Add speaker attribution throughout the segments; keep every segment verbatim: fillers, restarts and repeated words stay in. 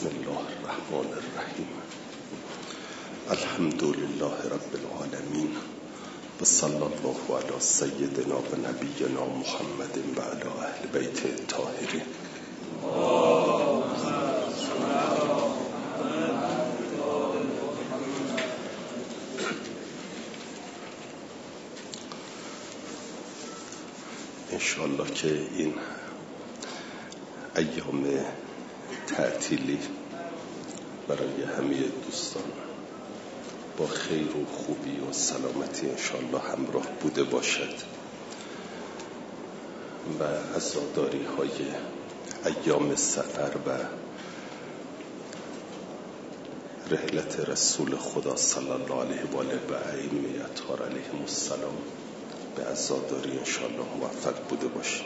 Speaker 1: بسم الله الرحمن الرحیم. الحمد لله رب العالمین و صلی الله علی سیدنا و نبینا محمد و علی اهل بیت الطاهرین. انشاءالله که این ایام تعطیلی برای همه دوستان با خیر و خوبی و سلامتی انشاءالله همراه بوده باشد و عزاداری های ایام سفر و رحلت رسول خدا صلی الله علیه و آله و ائمه اطهار علیهم السلام به عزاداری انشاءالله موفق بوده باشد.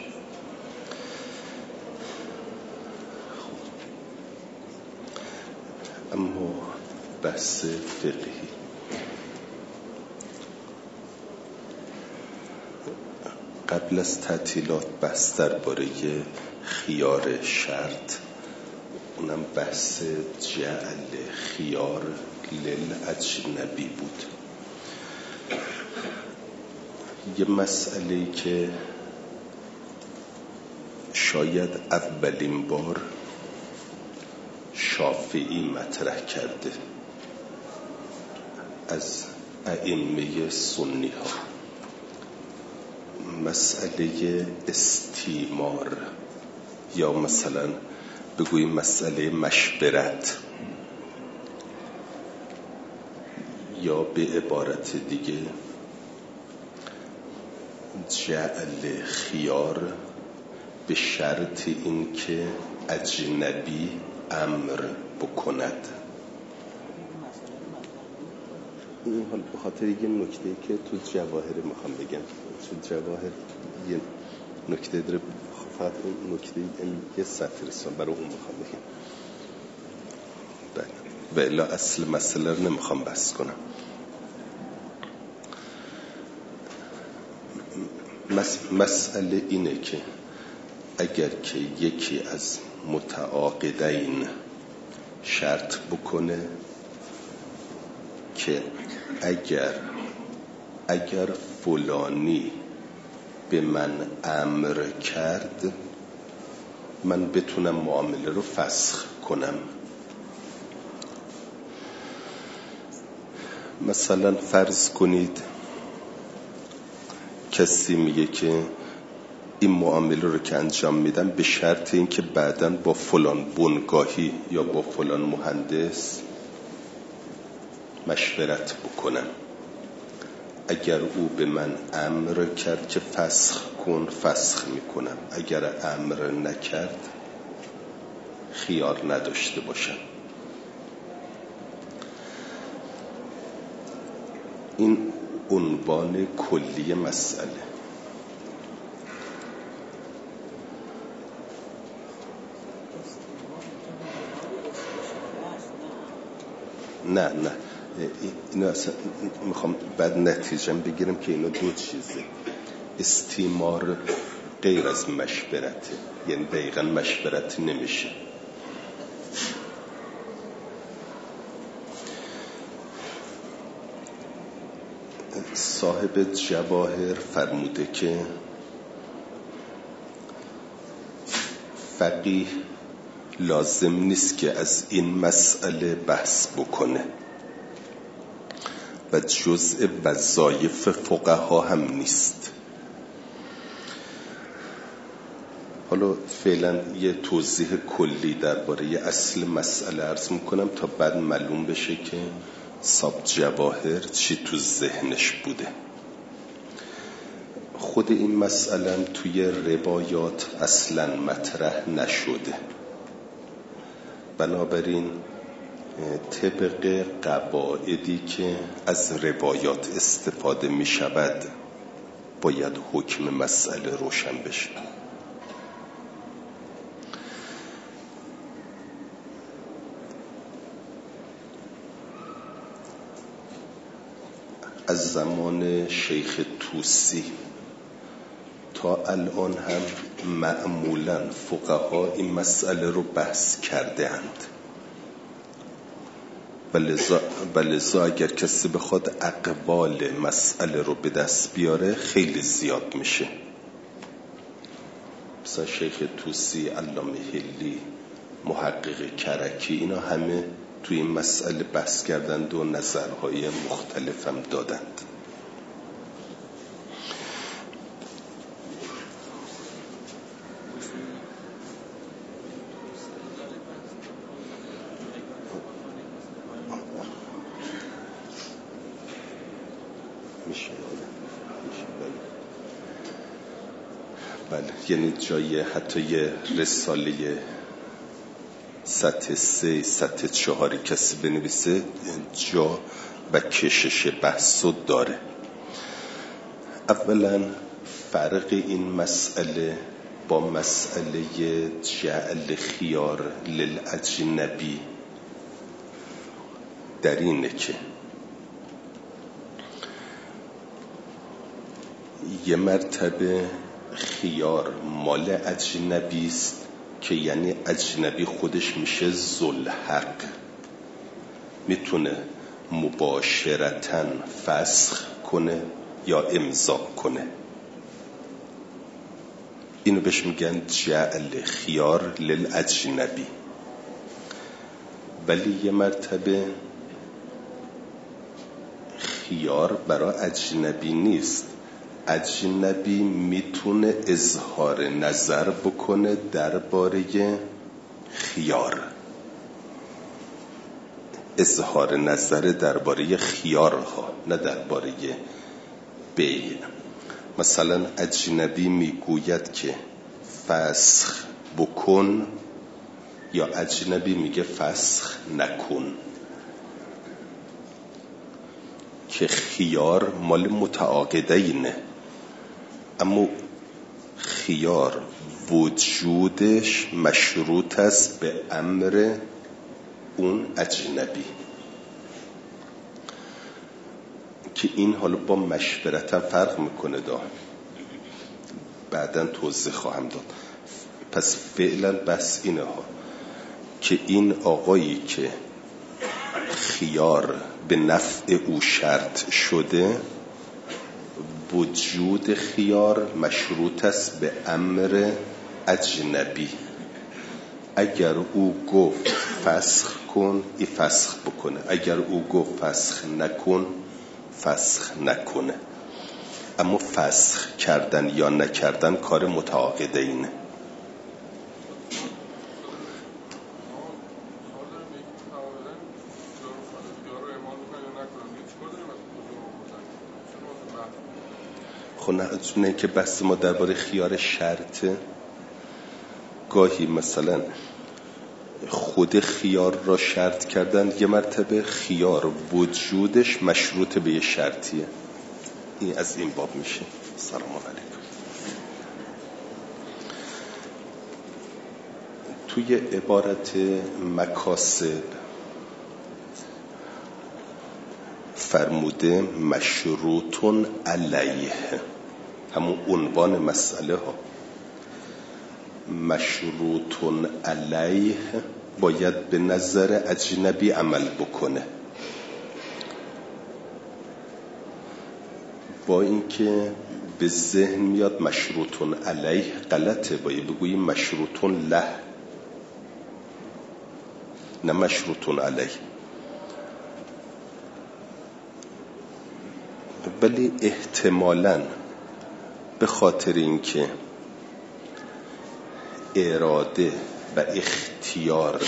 Speaker 1: اما بحث فقهی قبل از تعطیلات بحث درباره خیار شرط، اونم بحث جعل خیار للاجنبی بود. یه مسئله‌ای که شاید اولین بار شافعی مطرح کرده از ائمه سنی ها، مسئله استیمار یا مثلا بگوییم مسئله مشورت، یا به عبارت دیگه جعل خیار به شرط این که اجنبی امر بکند. این حال به خاطر یه نکته که تو جواهر میخوام بگم، تو جواهر یه نکته داره، فقط اون نکته یه سطر رسان برای اون میخوام بگم و الا اصل مسئله رو نمیخوام بحث کنم. مسئله اینه که اگر که یکی از متعاقدین شرط بکنه که اگر اگر فلانی به من امر کرد من بتونم معامله رو فسخ کنم. مثلا فرض کنید کسی میگه که این معامله رو که انجام میدم به شرط این که بعداً با فلان بنگاهی یا با فلان مهندس مشورت بکنم. اگر او به من امر کرد که فسخ کن، فسخ میکنم. اگر امر نکرد خیار نداشته باشم. این عنوان کلی مسئله. نه نه اینو اصلا میخوام بعد نتیجم بگیرم که اینو دو چیزه. استیمار غیر از مشورته، یعنی دقیقا مشورت نمیشه. صاحب جواهر فرموده که فقیه لازم نیست که از این مسئله بحث بکنه و جزء وظایف فقها هم نیست. حالا فعلا یه توضیح کلی درباره اصل مسئله عرض میکنم تا بعد معلوم بشه که صاحب جواهر چی تو ذهنش بوده. خود این مسئله توی روایات اصلا مطرح نشده، بنابراین طبق قواعدی که از روایات استفاده می شود باید حکم مسئله روشن بشه. از زمان شیخ طوسی تا الان هم معمولا فقها این مسئله رو بحث کرده اند. و لذا اگر کسی بخواد اقبال مسئله رو به دست بیاره خیلی زیاد میشه. مثلا شیخ توسی، علامه حلی، محقق کرکی، اینا همه توی این مسئله بحث کردند و نظرهای مختلف هم دادند. میشه بله، یعنی جای حتی یه رساله سطح سه سطح چهاری کسی بنویسه جا و کشش بحثو داره. اولا فرق این مسئله با مسئله جعل خیار للاجنبی در اینه که یه مرتبه خیار مال اجنبی است که یعنی اجنبی خودش میشه ذوالحق، میتونه مباشرتاً فسخ کنه یا امضا کنه. اینو بهش میگن جعل خیار للاجنبی. ولی یه مرتبه خیار برای اجنبی نیست، اجنبی میتونه اظهار نظر بکنه درباره خیار، اظهار نظر درباره خیارها، نه درباره بیع. مثلا اجنبی میگوید که فسخ بکن یا اجنبی میگه فسخ نکن، که خیار مال متعاقدینه، اما خیار وجودش مشروط است به امر اون اجنبی، که این حالا با مشورت هم فرق میکنه، دا بعداً توضیح خواهم داد. پس فعلا بس اینه ها که این آقایی که خیار به نفع او شرط شده، وجود خیار مشروط است به امر اجنبی. اگر او گفت فسخ کن، ای فسخ بکنه، اگر او گفت فسخ نکن، فسخ نکنه. اما فسخ کردن یا نکردن کار متعاقدینه. خب نه که بحث ما درباره خیار شرطه. گاهی مثلا خود خیار را شرط کردن، یه مرتبه خیار وجودش مشروط به یه شرطیه. این از این باب میشه. سلام علیکم. توی عبارت مکاسب فرموده مشروطون علیه، همون عنوان مسئله ها. مشروطون علیه باید به نظر اجنبی عمل بکنه، با اینکه به ذهن میاد مشروطون علیه غلطه، باید بگوییم مشروطون له، نه مشروطون علیه. ولی احتمالاً به خاطر اینکه اراده و اختیار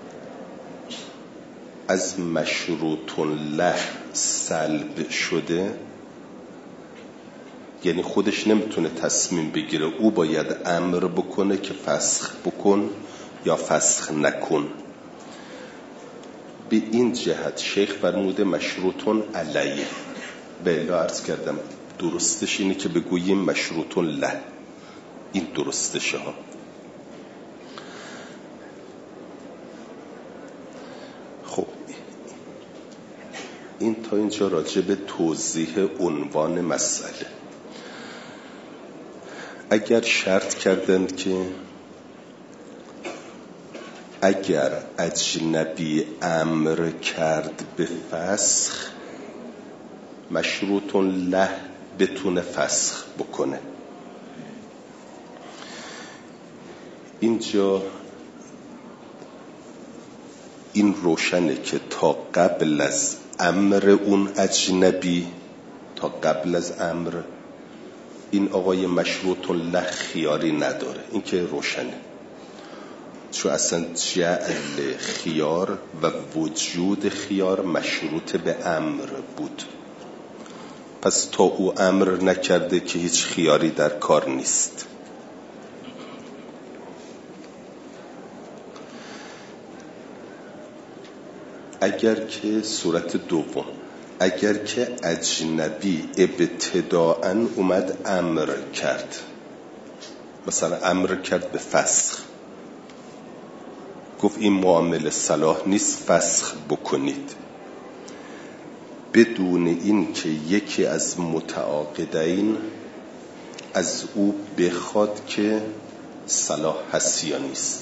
Speaker 1: از مشروطون له سلب شده، یعنی خودش نمیتونه تصمیم بگیره، او باید امر بکنه که فسخ بکن یا فسخ نکن. به این جهت شیخ فرموده مشروطون علیه. به الا عرض کردم درستش اینه که بگوییم مشروطون له، این درستشه ها. خب این تا اینجا راجع به توضیح عنوان مسئله. اگر شرط کردند که اگر اجنبی امر کرد به فسخ، مشروط له بتونه فسخ بکنه. اینجا این روشنه که تا قبل از امر اون اجنبی، تا قبل از امر این آقای مشروط له خیاری نداره. این که روشنه، چون اصلا جعل خیار و وجود خیار مشروط به امر بود. پس تا او امر نکرده که هیچ خیاری در کار نیست. اگر که صورت دوم، اگر که اجنبی ابتداءً اومد امر کرد، مثلا امر کرد به فسخ، گفت این معامله صلاح نیست، فسخ بکنید، بدون این که یکی از متعاقدین از او بخواد که صلاح هست یا نیست.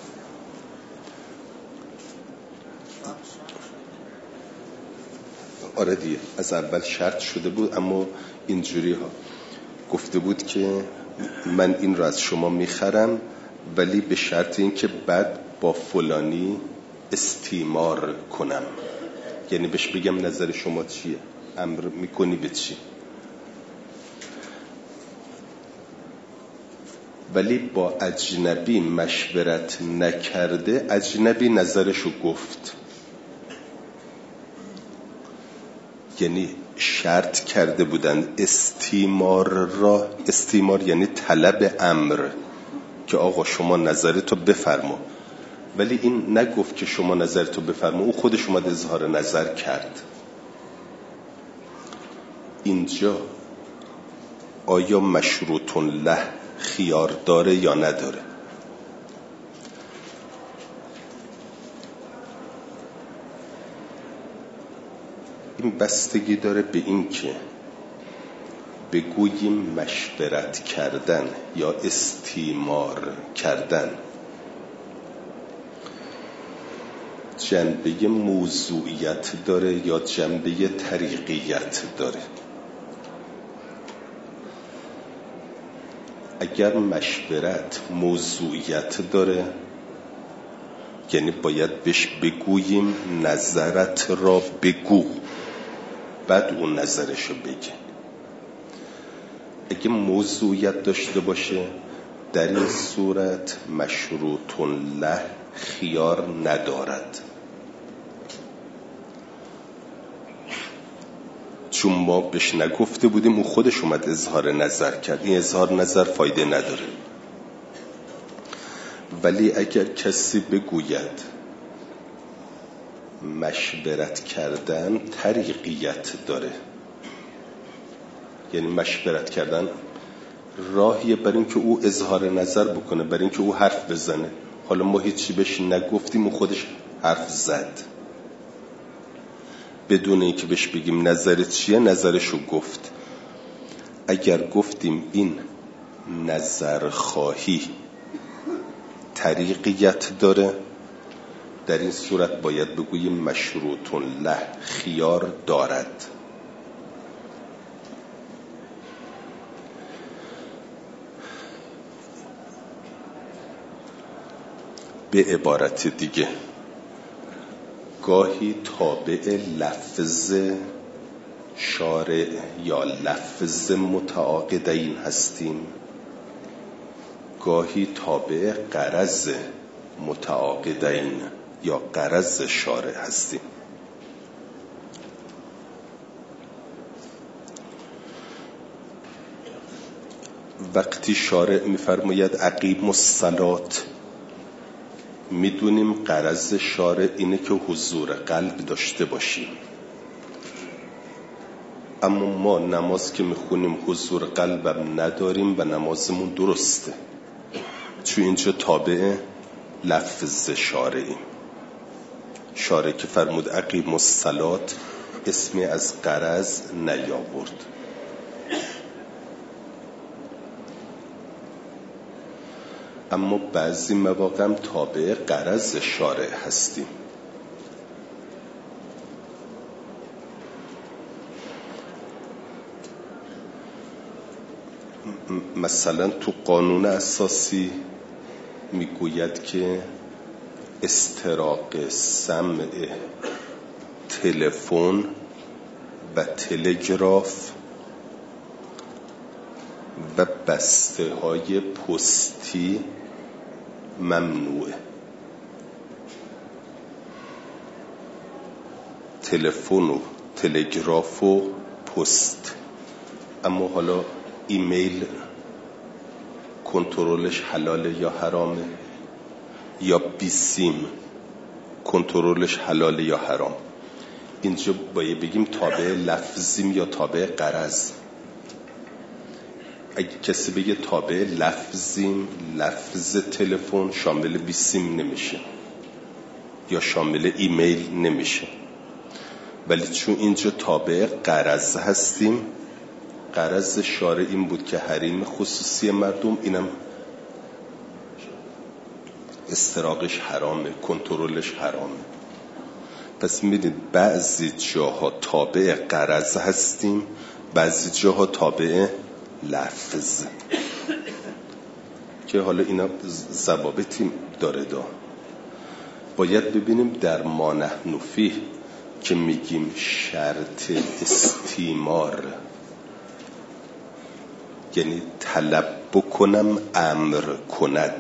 Speaker 1: آره دیگه، از اول شرط شده بود، اما اینجوری ها گفته بود که من این رو از شما میخرم، ولی به شرط این که بعد با فلانی استیمار کنم، یعنی بهش بگم نظر شما چیه، امر میکنی به چی. ولی با اجنبی مشورت نکرده، اجنبی نظرشو گفت، یعنی شرط کرده بودن استیمار را. استیمار یعنی طلب امر، که آقا شما نظرتو بفرما، ولی این نگفت که شما نظرتو بفرما، او خودش اومد اظهار نظر کرد. اینجا آیا مشروط له خیار داره یا نداره؟ این بستگی داره به این که بگوییم مشورت کردن یا استیمار کردن جنبه موضوعیت داره یا جنبه طریقیت داره. اگر مشورت موضوعیت داره، یعنی باید بهش بگوییم نظرت را بگو، بعد اون نظرشو بگه. اگه موضوعیت داشته باشه، در این صورت مشروط له خیار ندارد، چون ما بهش نگفته بودیم، اون خودش اومد اظهار نظر کرد. این اظهار نظر فایده نداره. ولی اگر کسی بگوید مشورت کردن طریقیت داره، یعنی مشورت کردن راهیه برای اینکه او اظهار نظر بکنه، برای اینکه او حرف بزنه. حالا ما هیچی بهش نگفتیم، او خودش حرف زد، بدون اینکه بهش بگیم نظرت چیه، نظرشو گفت. اگر گفتیم این نظر خواهی طریقیت داره، در این صورت باید بگوییم مشروط له خیار دارد. به عبارت دیگه، گاهی تابع لفظ شارع یا لفظ متعاقدین هستیم، گاهی تابع غرض متعاقدین یا غرض شارع هستیم. وقتی شارع می‌فرماید اقیموا الصلاة، میدونیم غرض شارع اینه که حضور قلب داشته باشیم، اما ما نماز که میخونیم حضور قلبم نداریم و نمازمون درسته، چون اینجا تابع لفظ شارعیم. شارع که فرمود اقیموا الصلاة اسمی از غرض نیاورد. اما بعضی مواقع هم تابع غرض شارع هستیم. مثلا تو قانون اساسی میگوید که استراق سمع تلفن و تلگراف و بسته های پستی ممنوعه. تلفن و تلگراف و پست. اما حالا ایمیل کنترلش حلاله یا حرامه؟ یا بیسیم کنترلش حلاله یا حرام؟ اینجا باید بگیم تابع لفظیم یا تابع غرض. اگه کسی بگه تابع لفظیم، لفظ تلفن شامل بیسیم نمیشه یا شامل ایمیل نمیشه، ولی چون اینجا تابع غرض هستیم، غرض شارع این بود که حریم خصوصی مردم، اینم استراقش حرامه، کنترلش حرامه. پس میدید بعضی جاها تابع غرض هستیم، بعضی جاها تابع لفظ، که حالا اینا ضوابطی داره. دا باید ببینیم در ما نحن فیه که میگیم شرط استیمار، یعنی طلب بکنم امر کند.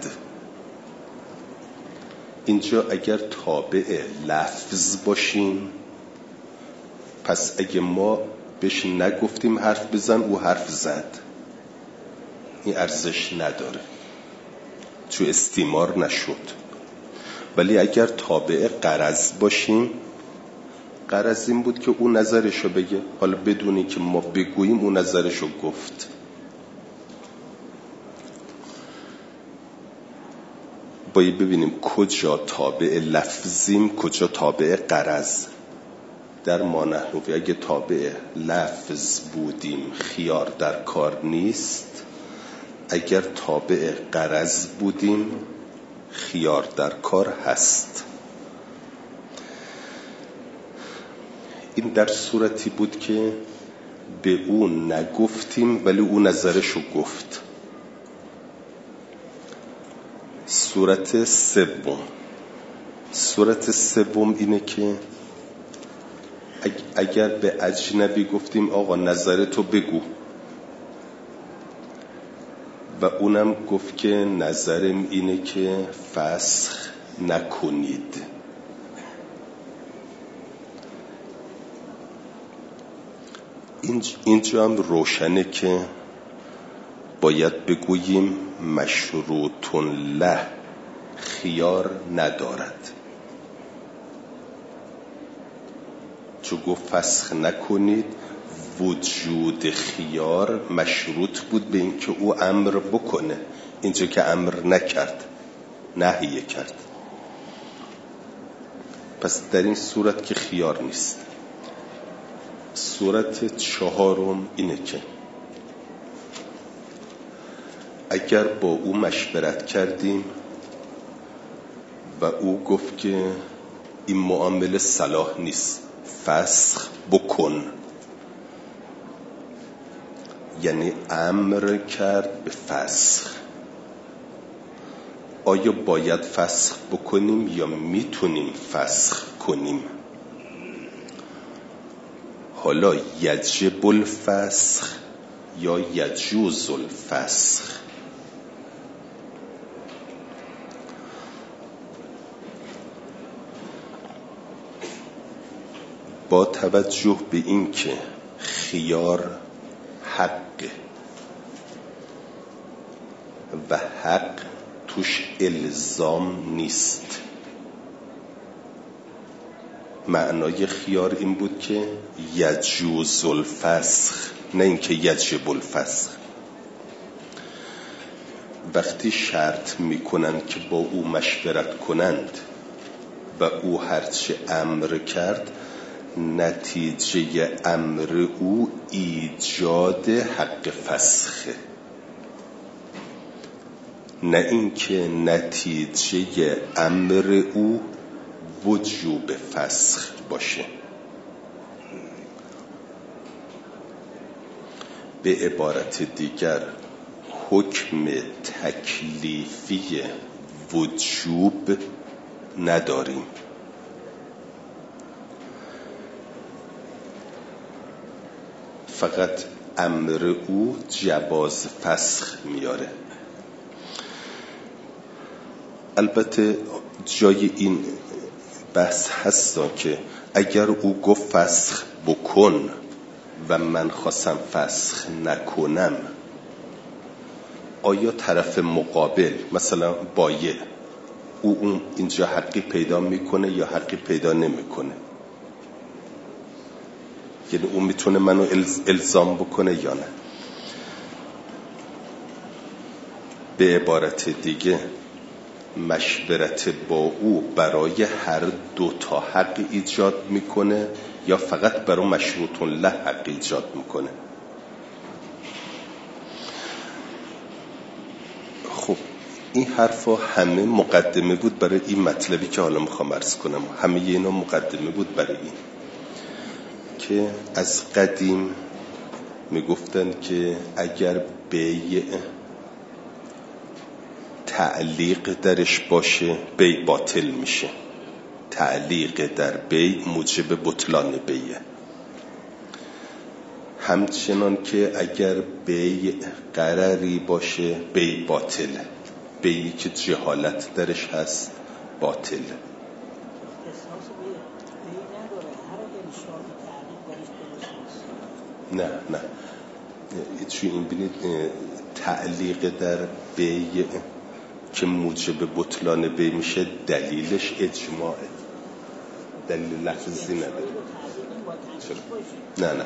Speaker 1: اینجا اگر تابع لفظ باشیم، پس اگه ما بهش نگفتیم حرف بزن، او حرف زد، این ارزش نداره، چون استیمار نشد. ولی اگر تابع غرض باشیم، غرض این بود که او نظرشو بگه، حالا بدونی که ما بگوییم او نظرشو گفت. باید ببینیم کجا تابع لفظیم، کجا تابع غرض. در ما نحن فیه اگه تابع لفظ بودیم خیار در کار نیست، اگر تابع غرض بودیم خیار در کار هست. این در صورتی بود که به اون نگفتیم ولی اون نظرشو گفت. صورت سوم صورت سوم اینه که اگر به اجنبی گفتیم آقا نظرتو بگو و اونم گفت که نظرم اینه که فسخ نکنید، اینجا هم روشنه که باید بگوییم مشروطن له، خیار ندارد. چون گفت فسخ نکنید، وجود خیار مشروط بود به این که او امر بکنه، اینجا که امر نکرد، نهی کرد. پس در این صورت که خیار نیست. صورت چهارم اینه که اگر با او مشورت کردیم و او گفت که این معامله صلاح نیست، فسخ بکن، یعنی امر کرد به فسخ. آیا باید فسخ بکنیم یا میتونیم فسخ کنیم؟ حالا یجب الفسخ یا یجوز الفسخ؟ با توجه به این که خیار حق و حق توش الزام نیست، معنای خیار این بود که یجوز الفسخ، نه اینکه یجب الفسخ. وقتی شرط میکنن که با او مشورت کنند و او هرچه امر کرد، نتیجه امر او ایجاد حق فسخه. نه اینکه نتیجه امر او وجوب فسخ باشه. به عبارت دیگر حکم تکلیفی وجوب نداریم، فقط امر او جواز فسخ میاره. البته جای این بحث هستا که اگر او گفت فسخ بکن و من خواستم فسخ نکنم، آیا طرف مقابل مثلا بایع او اون اینجا حقی پیدا میکنه یا حقی پیدا نمیکنه؟ یعنی اون میتونه منو الزام بکنه یا نه؟ به عبارت دیگه مشورت با او برای هر دو تا حق ایجاد میکنه یا فقط برای مشروط له حق ایجاد میکنه؟ خب این حرفا همه مقدمه بود برای این مطلبی که حالا میخوام عرض کنم. همه اینا مقدمه بود برای این که از قدیم میگفتن که اگر بیع تعلیق درش باشه بیع باطل میشه. تعلیق در بیع موجب بطلان بیعه. همچنان که اگر بیع غرری باشه بیع باطله. بیعی که جهالت درش هست باطله. نه نه چون این بینید تعلیق در بیع که موجب بطلان بیع میشه دلیلش اجماعه، دلیل لفظی نداره. نه نه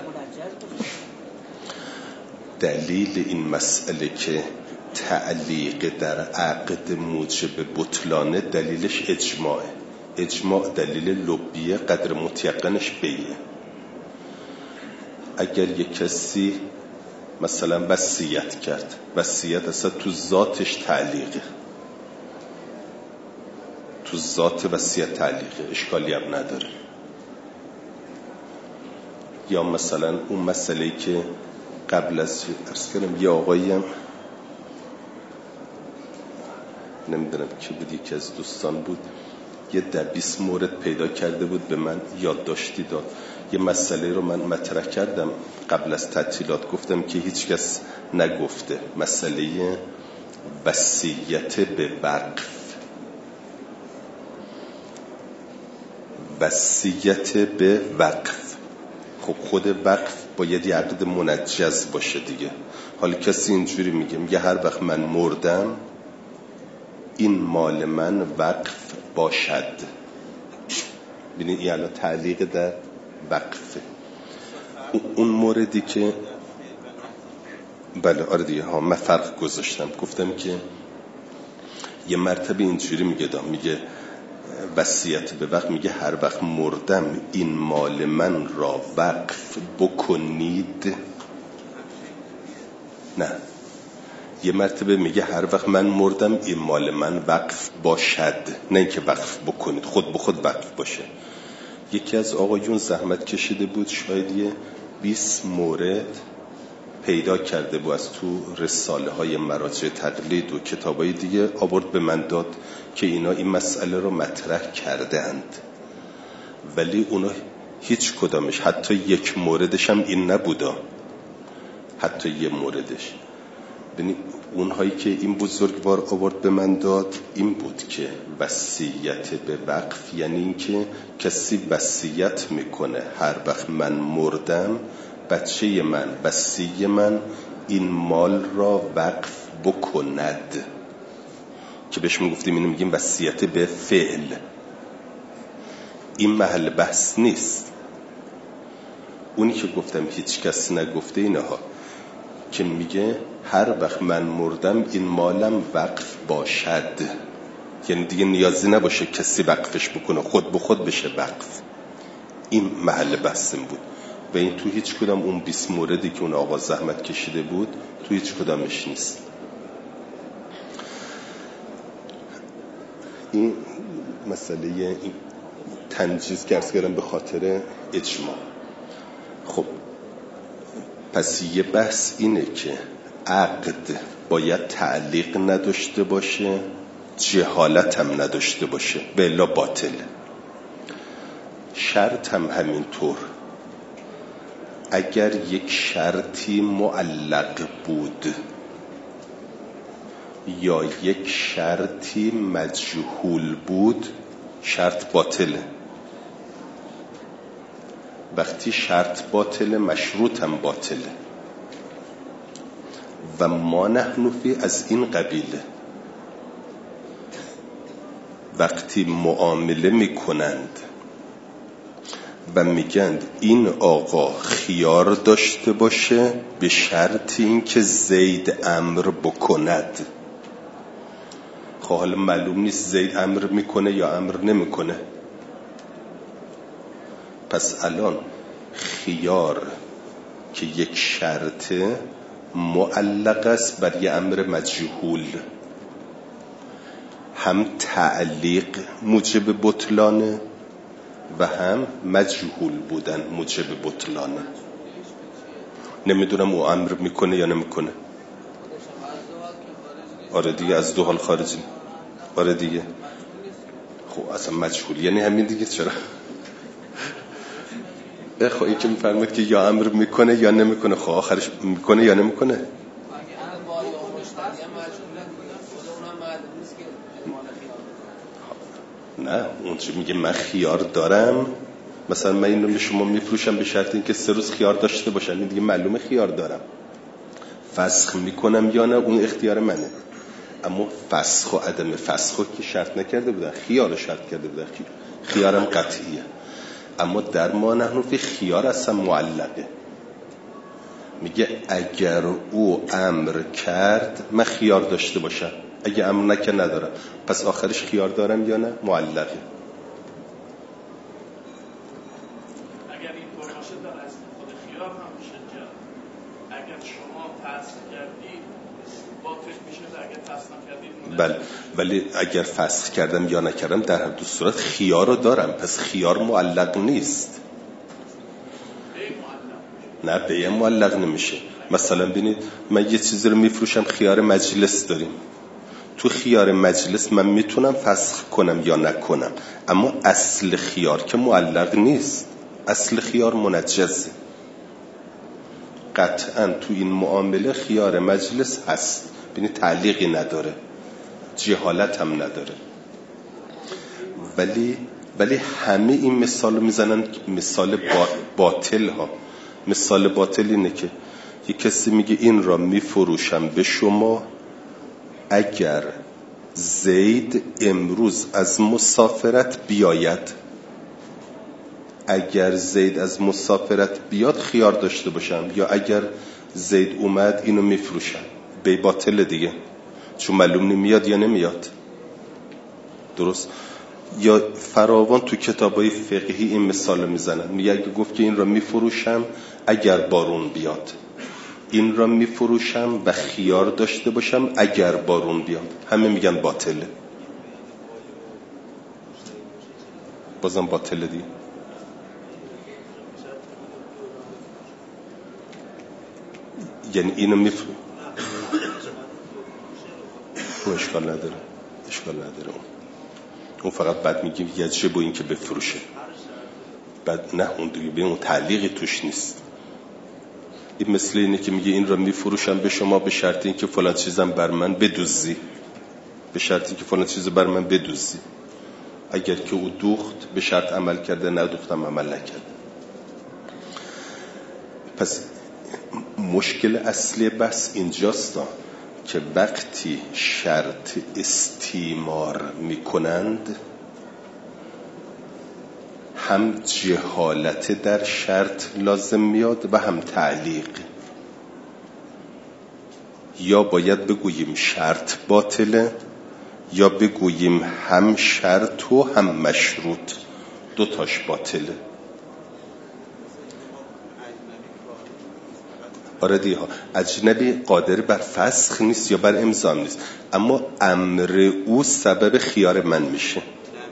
Speaker 1: دلیل این مسئله که تعلیق در عقد موجب بطلانه دلیلش اجماعه. اجماع دلیل لبیه، قدر متیقنش بیعه. اگر یک کسی مثلا وصیت کرد، وصیت اصلا تو ذاتش تعلیقه، تو ذات وصیت تعلیقه، اشکالی هم نداره. یا مثلا اون مسئله‌ای که قبل از عرض کردم یه آقایی هم نمیدونم کی بود، یکی از دوستان بود، یه ده بیست مورد پیدا کرده بود به من یادداشتی داد. یه مسئله رو من مطرح کردم قبل از تعطیلات، گفتم که هیچ کس نگفته، مسئله وصیت به وقف. وصیت به وقف، خب خود وقف باید یه عقد منجز باشه دیگه. حالا کسی اینجوری میگه میگه هر وقت من مردم این مال من وقف باشد. ببینید این الان تعلیق در وقفه. اون موردی که بله آره دیگه ها من فرق گذاشتم، گفتم که یه مرتبه اینجوری میگه دا میگه وصیت به وقف، میگه هر وقت مردم این مال من را وقف بکنید. نه یه مرتبه میگه هر وقت من مردم این مال من وقف باشد، نه اینکه وقف بکنید، خود به خود وقف باشه. یکی از آقایون زحمت کشیده بود، شاید یه بیست مورد پیدا کرده بود از تو رساله های مراجع تقلید و کتاب های دیگه، آورد به من داد که اینا این مسئله رو مطرح کرده اند، ولی اونا هیچ کدامش حتی یک موردش هم این نبودا، حتی یه موردش. ببینید اونهایی که این بزرگوار آورد به من داد این بود که وصیت به وقف یعنی این که کسی وصیت میکنه هر وقت من مردم بچه من وصی من این مال را وقف بکند، که بهش میگفتیم اینو میگیم وصیت به فعل. این محل بحث نیست. اونی که گفتم هیچ کس نگفته اینها که میگه هر وقت من مردم این مالم وقف باشد، یعنی دیگه نیازی نباشه کسی وقفش بکنه، خود به خود بشه وقف. این محل بحثم بود و این تو هیچ کدام اون بیست موردی که اون آقا زحمت کشیده بود تو هیچ کدامش نیست. این مسئله این تنجیز که عرض کردم به خاطر اجماع. خب پس یه بحث اینه که عقد باید تعلیق نداشته باشه، جهالت هم نداشته باشه، به الا باطله. شرط هم همینطور. اگر یک شرطی معلق بود یا یک شرطی مجهول بود، شرط باطله. وقتی شرط باطله، مشروط هم باطله. و ما نحن فی از این قبیله. وقتی معامله میکنند و میگند این آقا خیار داشته باشه به شرط این که زید امر بکند، خب حالا معلوم نیست زید امر میکنه یا امر نمیکنه. پس الان خیار که یک شرط معلق است بر یه امر مجهول، هم تعلیق موجب بطلانه و هم مجهول بودن موجب بطلانه. نمیدونم او امر میکنه یا نمیکنه. آره دیگه، از دو حال خارجی. آره دیگه. خب اصلا مجهول یعنی همین دیگه. چرا؟ خب این که میفرماید که یا امر میکنه یا نمیکنه، خب آخرش میکنه یا نمیکنه. نه، اون چه میگه من خیار دارم، مثلا من اینو به شما میفروشم به شرط اینکه سه روز خیار داشته باشن، این دیگه معلومه خیار دارم. فسخ میکنم یا نه اون اختیار منه. اما فسخ و عدم فسخ که شرط نکرده بودن، خیار رو شرط کرده بودن. خیارم قطعیه. اما در ما نحن فی خیار اصلا معلقه. میگه اگر او امر کرد من خیار داشته باشم، اگه امر نکرد ندارم. پس آخرش خیار دارم یا نه؟ معلقه.
Speaker 2: اگر این طور باشه در اصل خود خیار هم میشه جا. اگر شما فسخ کردید باطل میشه، اگر فسخ نکردید.
Speaker 1: بله، ولی اگر فسخ کردم یا نکردم در هر دو صورت خیار رو دارم. پس خیار معلق نیست. نه، به معلق نمیشه. مثلا ببینید من یه چیزی رو میفروشم، خیار مجلس داریم. تو خیار مجلس من میتونم فسخ کنم یا نکنم، اما اصل خیار که معلق نیست. اصل خیار منجزه. قطعا تو این معامله خیار مجلس هست. ببینید تعلیقی نداره، جهالت هم نداره. ولی ولی همه این مثال رو میزنن مثال باطل ها. مثال باطل اینه که یک کسی میگه این را میفروشم به شما اگر زید امروز از مسافرت بیاید. اگر زید از مسافرت بیاد خیار داشته باشم، یا اگر زید اومد اینو میفروشم. به باطل دیگه، چون معلوم نمیاد یا نمیاد. درست؟ یا فراوان تو کتابای فقهی این مثال میزنن. میگه اگه گفت که این را میفروشم اگر بارون بیاد، این را میفروشم و خیار داشته باشم اگر بارون بیاد، همه میگن باطله. بازم باطله دیگه. یعنی اینو میفروشم، اشکال نداره، اشکال نداره. اون اون فقط بعد میگیم یجب این که بفروشه. بعد نه، اون دیگه به اون تعلیقی توش نیست. این مثل اینه که میگه این را میفروشم به شما به شرط این که فلان چیزم بر من بدوزی. به شرطی که فلان چیز بر من بدوزی. اگر که او دوخت به شرط عمل کرده، ندوختم عمل نکرده. پس مشکل اصلی بس اینجاست که وقتی شرط استیمار میکنند هم جهالت در شرط لازم میاد و هم تعلیق. یا باید بگوییم شرط باطله، یا بگوییم هم شرط و هم مشروط، دو تاش باطله. آره دیگه ها، اجنبی قادر بر فسخ نیست یا بر امضا نیست، اما امر او سبب خیار من میشه.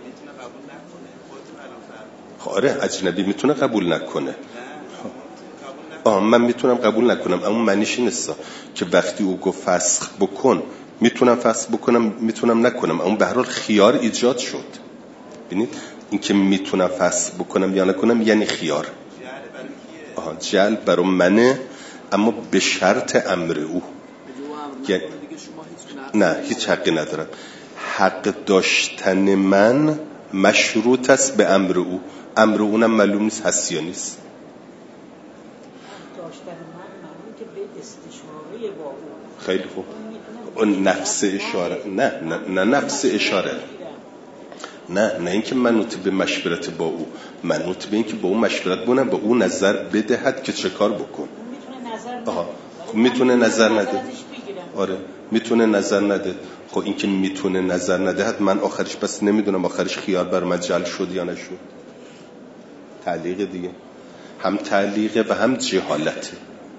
Speaker 1: آره اجنبی میتونه قبول نکنه، آه من میتونم قبول نکنم، اما معنیش نیست که وقتی او گفت فسخ بکن میتونم فسخ بکنم میتونم نکنم، اما به هر حال خیار ایجاد شد. ببینید این که میتونم فسخ بکنم یا نکنم یعنی خیار. آها جعل برای منه، اما به شرط امر او. یعنی نه هیچ حقی ندارم، حق داشتن من مشروط است به امر او، امر اونم معلوم نیست هست یا نیست. خیلی خوب، اون نفس اشاره نه نه نه نفس اشاره نه نه اینکه منوط به مشورت با او، منوط به اینکه با او مشورت بونم، با او نظر بدهد که چه کار بکن. آها میتونه نظر نده، آره میتونه نظر نده. خب اینکه میتونه نظر ندهد من آخرش بس نمیدونم آخرش خیار بر من جعل شد یا نشد. تعلیق دیگه، هم تعلیقه و هم جهالته.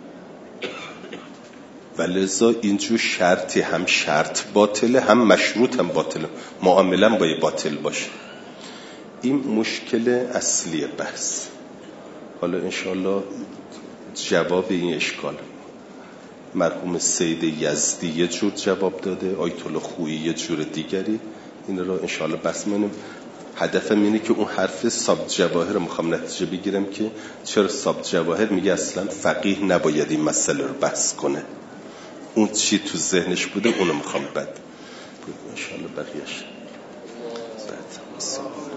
Speaker 1: ولذا اینجور شرطی هم شرط باطله هم مشروط هم باطله، معاملا باید باطل باشه. این مشکل اصلی بحث. حالا انشاءالله جواب این اشکال مرحوم سید یزدی یه جور جواب داده، آیت الله خویی یه جور دیگری. این رو انشاءالله بس منم هدفم اینه که اون حرف ساب جواهر رو میخوام نتیجه بگیرم که چرا ساب جواهر میگه اصلا فقیه نباید این مسئله رو بحث کنه، اون چی تو ذهنش بوده اونو میخوام بعد انشاءالله بقیهش بعد.